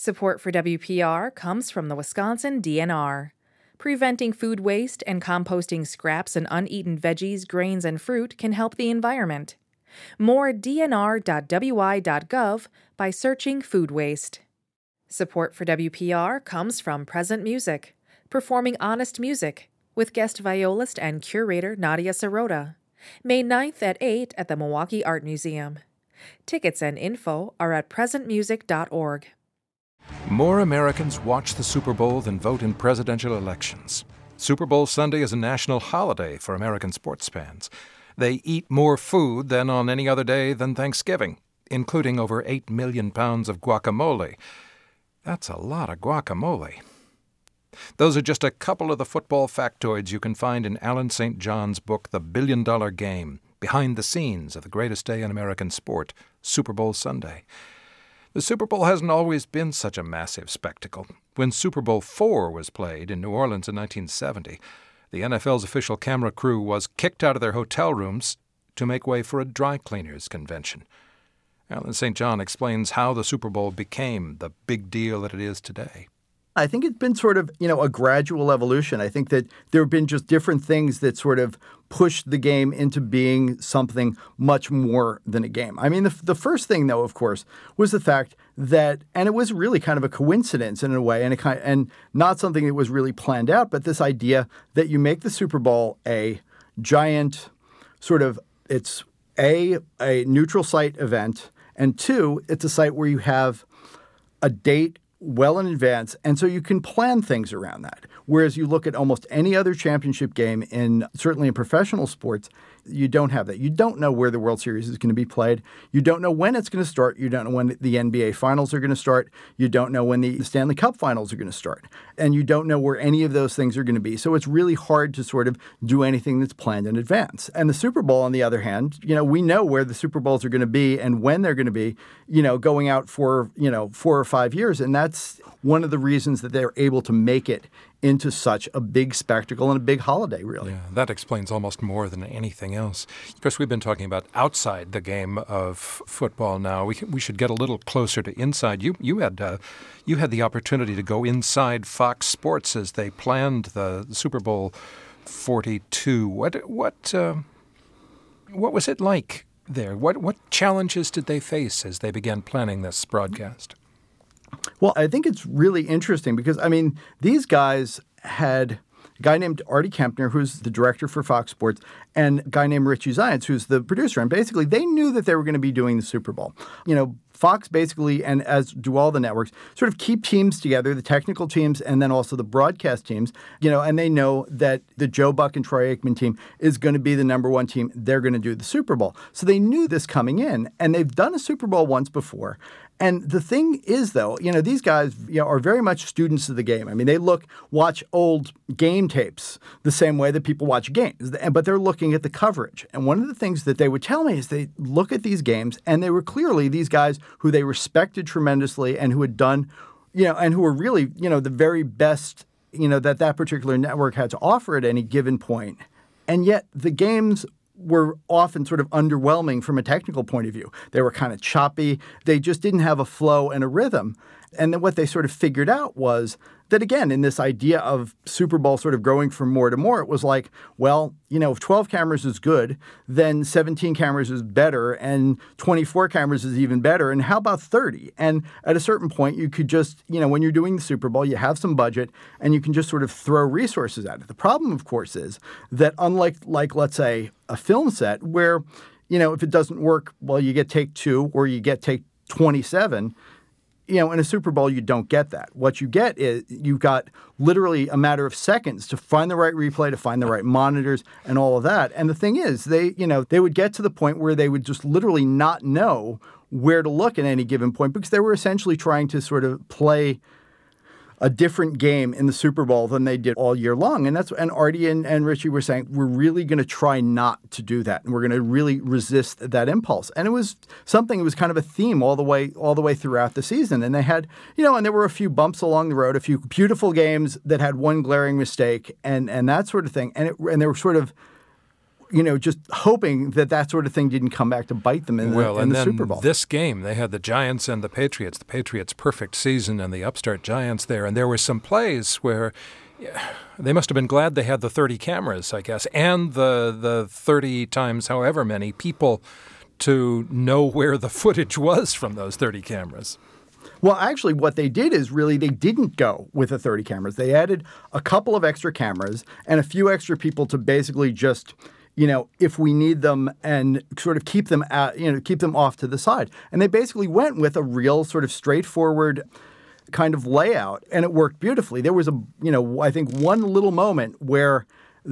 Support for WPR comes from the Wisconsin DNR. Preventing food waste and composting scraps and uneaten veggies, grains, and fruit can help the environment. More at dnr.wi.gov by searching food waste. Support for WPR comes from Present Music, performing honest music, with guest violist and curator Nadia Sirota. May 9th at 8 at the Milwaukee Art Museum. Tickets and info are at presentmusic.org. More Americans watch the Super Bowl than vote in presidential elections. Super Bowl Sunday is a national holiday for American sports fans. They eat more food than on any other day than Thanksgiving, including over 8 million pounds of guacamole. That's a lot of guacamole. Those are just a couple of the football factoids you can find in Alan St. John's book, The $1 Billion Game, Behind the Scenes of the Greatest Day in American Sport, Super Bowl Sunday. The Super Bowl hasn't always been such a massive spectacle. When Super Bowl IV was played in New Orleans in 1970, the NFL's official camera crew was kicked out of their hotel rooms to make way for a dry cleaners convention. Alan St. John explains how the Super Bowl became the big deal that it is today. I think it's been sort of, a gradual evolution. I think that there have been just different things that sort of pushed the game into being something much more than a game. I mean, the first thing, though, of course, was the fact that, and it was really kind of a coincidence in a way, and not something that was really planned out, but this idea that you make the Super Bowl a giant sort of, it's a neutral site event, and two, it's a site where you have a date well in advance, and so you can plan things around that. Whereas you look at almost any other championship game, certainly in professional sports, you don't have that. You don't know where the World Series is going to be played. You don't know when it's going to start. You don't know when the NBA Finals are going to start. You don't know when the Stanley Cup Finals are going to start. And you don't know where any of those things are going to be. So it's really hard to sort of do anything that's planned in advance. And the Super Bowl, on the other hand, we know where the Super Bowls are going to be and when they're going to be, going out for, 4 or 5 years. And that's one of the reasons that they're able to make it into such a big spectacle and a big holiday, really. Yeah, that explains almost more than anything else. Of course, we've been talking about outside the game of football now. We should get a little closer to inside. You had the opportunity to go inside Fox Sports as they planned the Super Bowl 42. What was it like there? What challenges did they face as they began planning this broadcast? Well, I think it's really interesting because, these guys had a guy named Artie Kempner, who's the director for Fox Sports, and a guy named Richie Zients, who's the producer. And basically, they knew that they were going to be doing the Super Bowl. Fox basically, and as do all the networks, sort of keep teams together, the technical teams and then also the broadcast teams, and they know that the Joe Buck and Troy Aikman team is going to be the number one team. They're going to do the Super Bowl. So they knew this coming in, and they've done a Super Bowl once before. And the thing is, though, these guys are very much students of the game. They watch old game tapes the same way that people watch games, but they're looking at the coverage. And one of the things that they would tell me is they look at these games, and they were clearly these guys who they respected tremendously and who had done, and who were really, the very best, that particular network had to offer at any given point. And yet the games were often sort of underwhelming from a technical point of view. They were kind of choppy. They just didn't have a flow and a rhythm. And then what they sort of figured out was that, again, in this idea of Super Bowl sort of growing from more to more, it was like, well, if 12 cameras is good, then 17 cameras is better and 24 cameras is even better. And how about 30? And at a certain point, you could just, when you're doing the Super Bowl, you have some budget and you can just sort of throw resources at it. The problem, of course, is that unlike, let's say, a film set where, if it doesn't work, well, you get take 2 or you get take 27. In a Super Bowl, you don't get that. What you get is you've got literally a matter of seconds to find the right replay, to find the right monitors, and all of that. And the thing is, they would get to the point where they would just literally not know where to look at any given point because they were essentially trying to sort of play a different game in the Super Bowl than they did all year long. And Artie and Richie were saying, we're really going to try not to do that. And we're going to really resist that impulse. And it was something, it was kind of a theme all the way throughout the season. And they had, and there were a few bumps along the road, a few beautiful games that had one glaring mistake and that sort of thing. And they were sort of just hoping that sort of thing didn't come back to bite them in the Super Bowl. This game, they had the Giants and the Patriots. The Patriots' perfect season and the upstart Giants there. And there were some plays where they must have been glad they had the 30 cameras, I guess, and the 30 times however many people to know where the footage was from those 30 cameras. Well, actually, what they did is really they didn't go with the 30 cameras. They added a couple of extra cameras and a few extra people to basically just, if we need them, and sort of keep them off to the side. And they basically went with a real sort of straightforward kind of layout, and it worked beautifully. There was I think one little moment where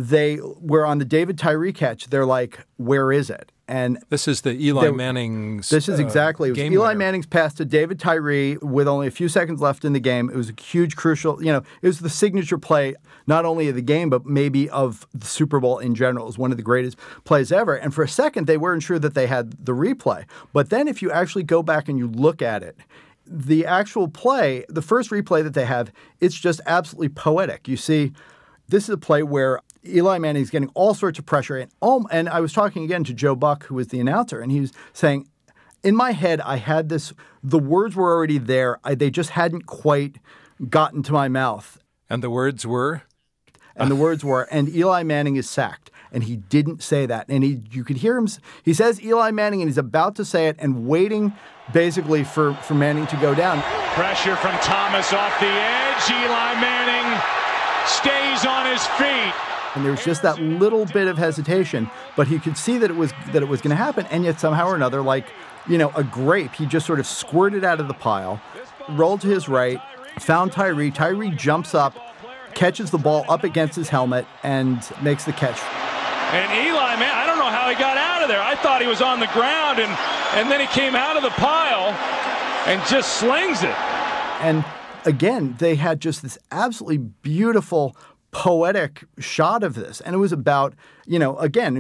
on the David Tyree catch, they're like, where is it? And this is the Eli Manning's This is exactly. It was Eli winner. Manning's pass to David Tyree with only a few seconds left in the game. It was a huge, crucial, it was the signature play, not only of the game, but maybe of the Super Bowl in general. It was one of the greatest plays ever. And for a second, they weren't sure that they had the replay. But then if you actually go back and you look at it, the actual play, the first replay that they have, it's just absolutely poetic. You see, this is a play where Eli Manning is getting all sorts of pressure. And I was talking again to Joe Buck, who was the announcer, and he was saying, in my head, I had this, the words were already there. They just hadn't quite gotten to my mouth. And the words were? And the words were, and Eli Manning is sacked. And he didn't say that. And you could hear him, he says Eli Manning, and he's about to say it and waiting basically for Manning to go down. Pressure from Thomas off the edge. Eli Manning stays on his feet. And there was just that little bit of hesitation, but he could see that it was going to happen, and yet somehow or another, like, a grape, he just sort of squirted out of the pile, rolled to his right, found Tyree. Tyree jumps up, catches the ball up against his helmet, and makes the catch. And Eli, man, I don't know how he got out of there. I thought he was on the ground, and then he came out of the pile and just slings it. And again, they had just this absolutely beautiful, poetic shot of this. And it was about, again,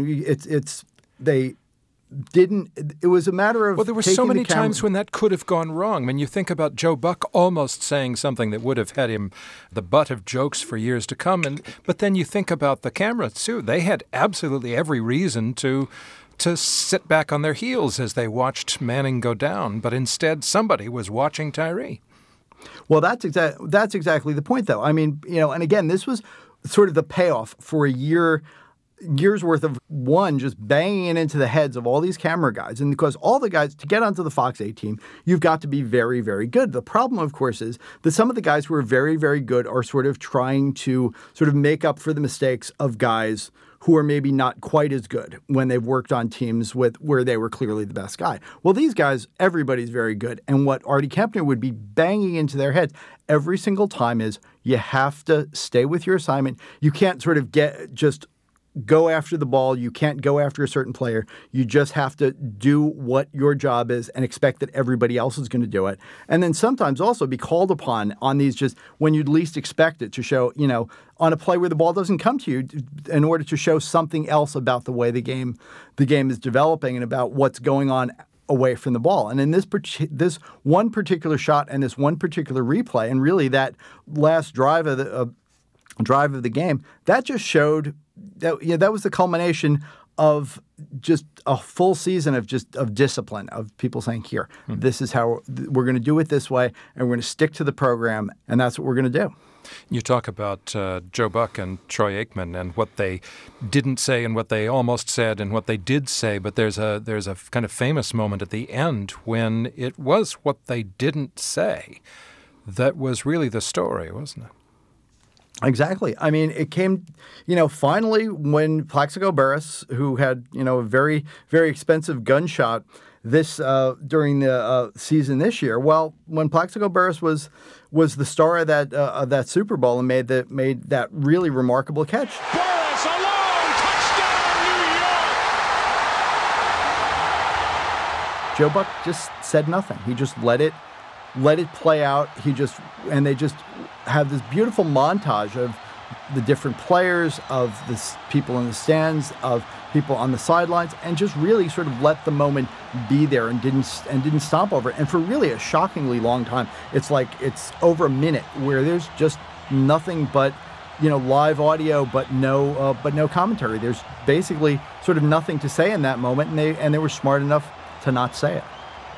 it was a matter of. Well, there were so many times when that could have gone wrong. When you think about Joe Buck almost saying something that would have had him the butt of jokes for years to come. But then you think about the camera, too. They had absolutely every reason to sit back on their heels as they watched Manning go down. But instead, somebody was watching Tyree. Well, that's exactly the point, though. I mean, and again, this was sort of the payoff for a year's worth of just banging it into the heads of all these camera guys. And because all the guys, to get onto the Fox 8 team, you've got to be very, very good. The problem, of course, is that some of the guys who are very, very good are sort of trying to sort of make up for the mistakes of guys who are maybe not quite as good when they've worked on teams where they were clearly the best guy. Well, these guys, everybody's very good. And what Artie Kempner would be banging into their heads every single time is you have to stay with your assignment. You can't sort of go after the ball. You can't go after a certain player. You just have to do what your job is and expect that everybody else is going to do it. And then sometimes also be called upon on these just when you'd least expect it to show, on a play where the ball doesn't come to you in order to show something else about the way the game is developing and about what's going on away from the ball. And in this one particular shot and this one particular replay, and really that last drive of the game, that just showed that was the culmination of just a full season of discipline, of people saying, here, this is how we're going to do it this way, and we're going to stick to the program, and that's what we're going to do. You talk about Joe Buck and Troy Aikman and what they didn't say and what they almost said and what they did say, but there's a kind of famous moment at the end when it was what they didn't say that was really the story, wasn't it? Exactly. I mean, it came, finally when Plaxico Burress, who had, a very, very expensive gunshot during the season this year. Well, when Plaxico Burress was the star of that Super Bowl and made that really remarkable catch. Burress alone, touchdown, New York! Joe Buck just said nothing. He just let it play out. They just have this beautiful montage of the different players, of the people in the stands, of people on the sidelines, and just really sort of let the moment be there and didn't stomp over it. And for really a shockingly long time, it's over a minute where there's just nothing but live audio, but no commentary. There's basically sort of nothing to say in that moment, and they were smart enough to not say it.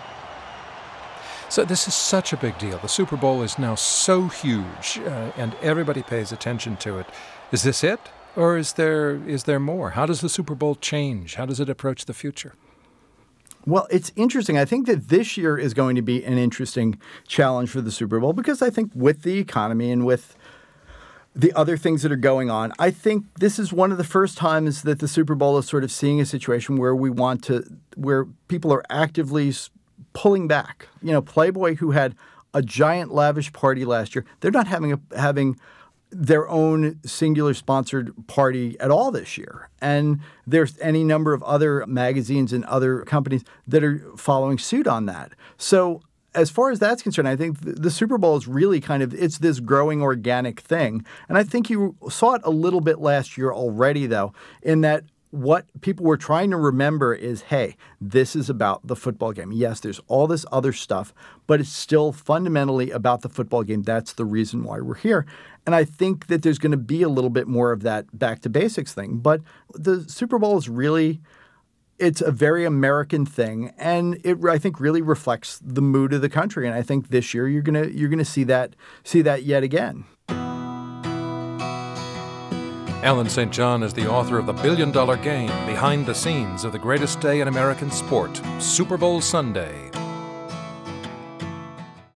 So this is such a big deal. The Super Bowl is now so huge, and everybody pays attention to it. Is this it, or is there more? How does the Super Bowl change? How does it approach the future? Well, it's interesting. I think that this year is going to be an interesting challenge for the Super Bowl because I think with the economy and with the other things that are going on, I think this is one of the first times that the Super Bowl is sort of seeing a situation where where people are actively pulling back. Playboy, who had a giant lavish party last year, they're not having their own singular sponsored party at all this year. And there's any number of other magazines and other companies that are following suit on that. So as far as that's concerned, I think the Super Bowl is really it's this growing organic thing. And I think you saw it a little bit last year already, though, in that what people were trying to remember is, hey, this is about the football game. Yes, there's all this other stuff, but it's still fundamentally about the football game. That's the reason why we're here. And I think that there's going to be a little bit more of that back to basics thing. But the Super Bowl is it's a very American thing, and it, I think, really reflects the mood of the country. And I think this year you're gonna see that yet again. Alan St. John is the author of The $1 Billion Game, Behind the Scenes of the Greatest Day in American Sport, Super Bowl Sunday.